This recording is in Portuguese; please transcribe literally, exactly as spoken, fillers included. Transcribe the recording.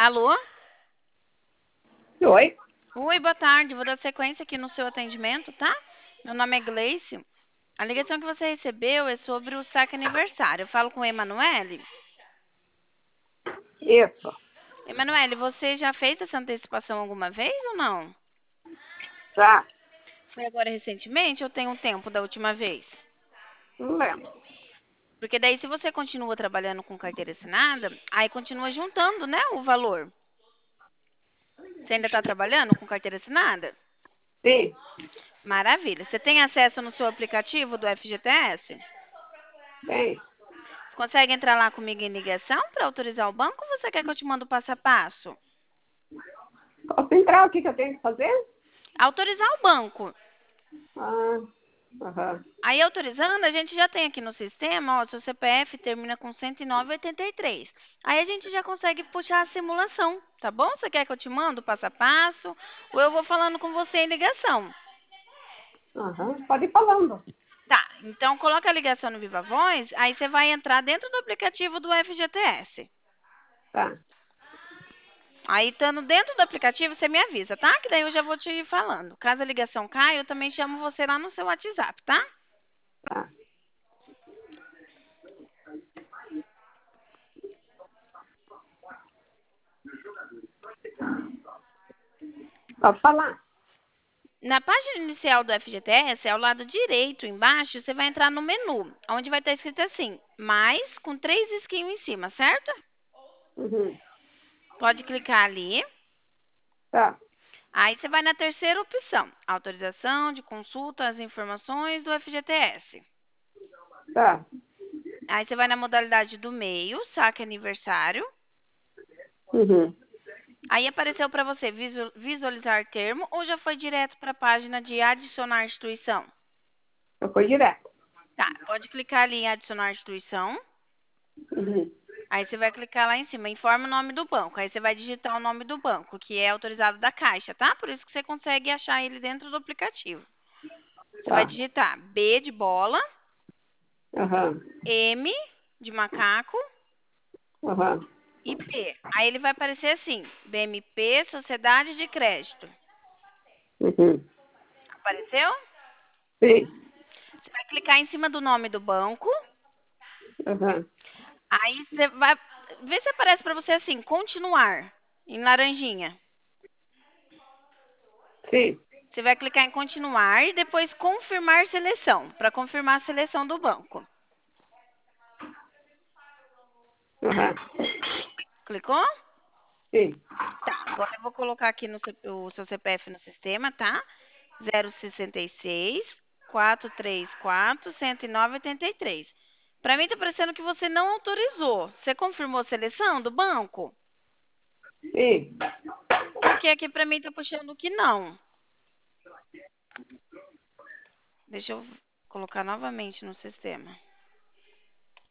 Alô? Oi? Oi, boa tarde. Vou dar sequência aqui no seu atendimento, tá? Meu nome é Gleice. A ligação que você recebeu é sobre o saque aniversário. Eu falo com a Emanuele. Isso. Emanuele, você já fez essa antecipação alguma vez ou não? Já. Foi agora recentemente ou tem um tempo da última vez? Não lembro. Porque daí se você continua trabalhando com carteira assinada, aí continua juntando, né, o valor. Você ainda está trabalhando com carteira assinada? Sim. Maravilha. Você tem acesso no seu aplicativo do F G T S? Bem. Você consegue entrar lá comigo em ligação para autorizar o banco ou você quer que eu te mande o passo a passo? Posso entrar? O que, que eu tenho que fazer? Autorizar o banco. Ah, aham. Aí, autorizando, a gente já tem aqui no sistema, ó, seu C P F termina com cento e nove vírgula oitenta e três. Aí a gente já consegue puxar a simulação, tá bom? Você quer que eu te mando o passo a passo? Ou eu vou falando com você em ligação? Aham. Pode ir falando. Tá, então coloca a ligação no Viva Voz, aí você vai entrar dentro do aplicativo do F G T S. Tá. Aí, estando dentro do aplicativo, você me avisa, tá? Que daí eu já vou te falando. Caso a ligação caia, eu também chamo você lá no seu WhatsApp, tá? Tá. Pode falar. Na página inicial do F G T S, ao lado direito, embaixo, você vai entrar no menu, onde vai estar escrito assim, mais, com três risquinhos em cima, certo? Uhum. Pode clicar ali. Tá. Aí você vai na terceira opção, autorização de consulta às informações do F G T S. Tá. Aí você vai na modalidade do meio, saque aniversário. Uhum. Aí apareceu para você visu- visualizar termo ou já foi direto para a página de adicionar instituição? Eu fui direto. Tá, pode clicar ali em adicionar instituição. Uhum. Aí você vai clicar lá em cima, informa o nome do banco. Aí você vai digitar o nome do banco, que é autorizado da Caixa, tá? Por isso que você consegue achar ele dentro do aplicativo. Você vai Tá. digitar B de bola, Aham. M de macaco Aham. e P. Aí ele vai aparecer assim, B M P, Sociedade de Crédito. Uhum. Apareceu? Sim. Você vai clicar em cima do nome do banco. Aham. Aí você vai ver se aparece para você assim, continuar, em laranjinha. Sim. Você vai clicar em continuar e depois confirmar seleção, para confirmar a seleção do banco. Aham. Clicou? Sim. Tá, agora eu vou colocar aqui no seu- o seu C P F no sistema, tá? zero sessenta e seis, quatrocentos e trinta e quatro, cento e nove vírgula oitenta e três. Para mim tá parecendo que você não autorizou. Você confirmou a seleção do banco? Sim. Porque aqui para mim tá puxando que não. Deixa eu colocar novamente no sistema.